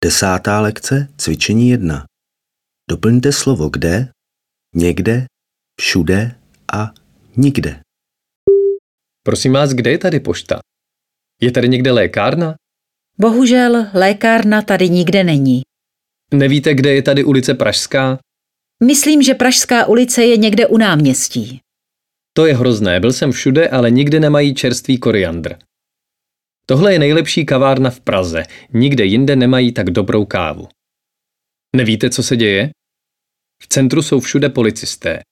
Desátá lekce, cvičení 1. Doplňte slovo kde, někde, všude a nikde. Prosím vás, kde je tady pošta? Je tady někde lékárna? Bohužel, lékárna tady nikde není. Nevíte, kde je tady ulice Pražská? Myslím, že Pražská ulice je někde u náměstí. To je hrozné, byl jsem všude, ale nikde nemají čerstvý koriandr. Tohle je nejlepší kavárna v Praze, nikde jinde nemají tak dobrou kávu. Nevíte, co se děje? V centru jsou všude policisté.